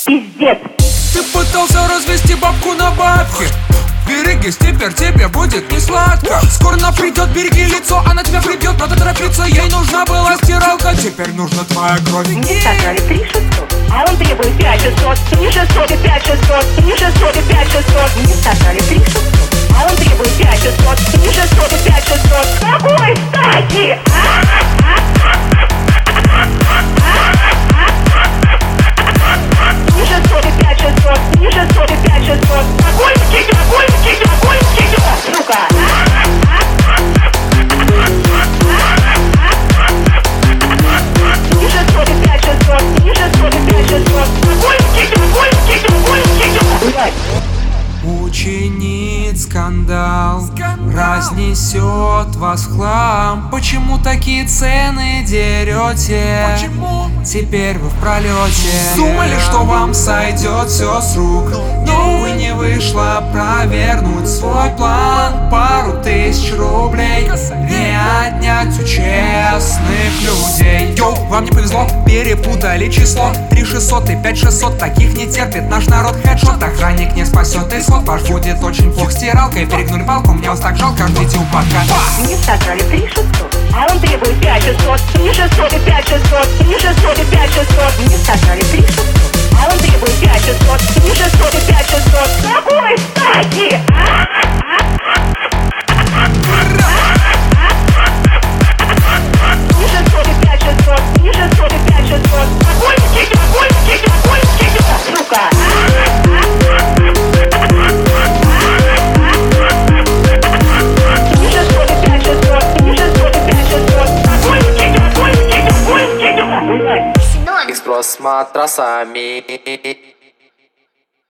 Пиздец. Ты пытался развести бабку на бабки. Берегись, теперь тебе будет не сладко. Скоро она придет, береги лицо, она тебя прибьет, надо торопиться. Ей нужна была стиралка, теперь нужна твоя кровь. Мне сказали 3600, а он требует 5600. 3600 и 5600, 3600 и 5600. Мне сказали 3600, а он требует 5600. 3600 и 5600. С какой стати? Учинит скандал, разнесет вас в хлам. Почему такие цены дерете? Почему? Теперь вы в пролете. Думали, что вам сойдет все с рук, но вы не вышло провернуть свой план. Пару тысяч рублей не отнять у честных людей. Йоу, вам не повезло, перепутали число. 3600 и 5600, таких не терпит наш народ. Хедшот, охранник не спасет исход. Ваш будет очень плох стиралкой. Перегнули палку, мне вас так жалко, ждите упадка. Мне сказали 3600, а он требует 5600. 3600 и 5600, 3600 и 5600. Мне сказали 3600, а он требует 5600. 3600 и 5600. С какой стати? И спрос с матрасами.